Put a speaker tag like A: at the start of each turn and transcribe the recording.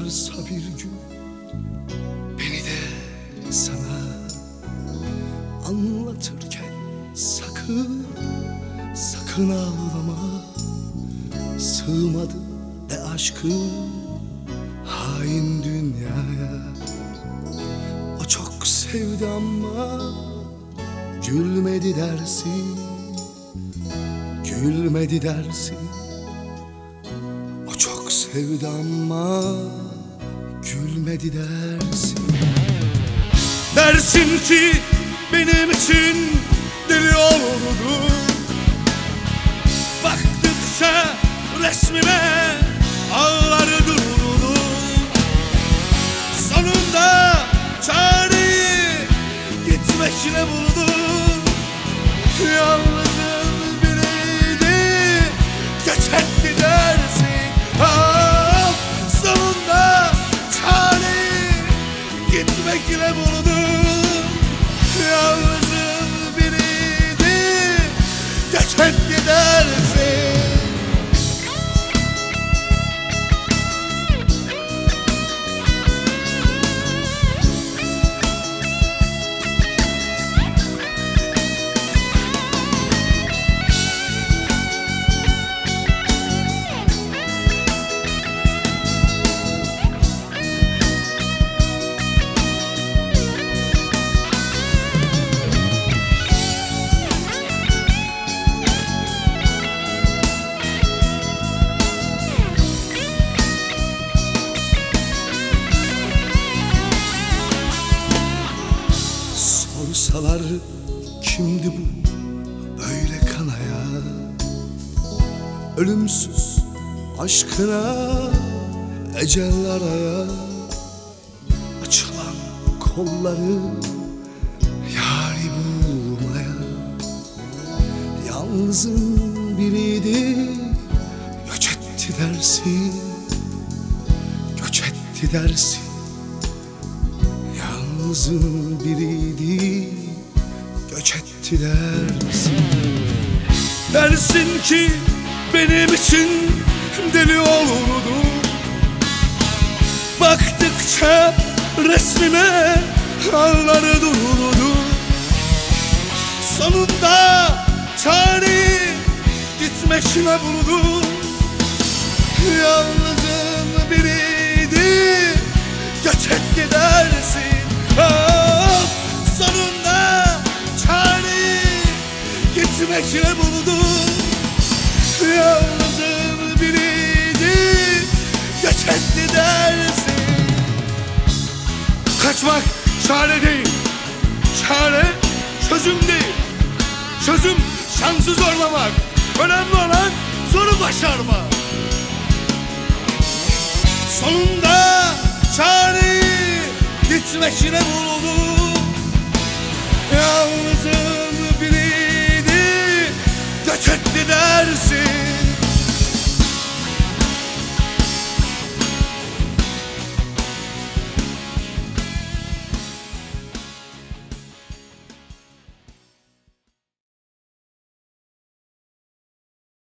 A: varsa bir gün beni de sana anlatırken sakın, sakın ağlama. Sığmadı aşkım hain dünyaya. O çok sevdi ama gülmedi dersin, gülmedi dersin. O çok sevdi ama gülmedi dersin. Dersin ki benim için deli olurdu. Baktıkça resmime ağlar dururdu. Sonunda çareyi gitmekle buldum. Yalnızım biriydi, geç etti dersin. Ah, sonunda çareyi gitmekle buldum. Yalnızım biriydi, geç etti dersin. Sorsalar kimdi bu böyle kanaya, ölümsüz aşkına ecel araya. Açılan kolları yâri bulmaya. Yalnızın biriydi, göç etti dersin, göç etti dersin. Yalnızın biriydi, göç etti dersin. Dersin ki benim için deli olurdu. Baktıkça resmime ağlar dururdu. Sonunda çareyi gitmekle buldum. Yalnızın biriydi, göç etti dersin. Ah, sonunda çareyi gitmekle buldum. Yalnızım biriydi, göç etti dersin. Kaçmak çare değil, çare çözüm değil. Çözüm şansı zorlamak, önemli olan zoru başarmak. Sonunda çareyi gitmekle buldum. Yalnız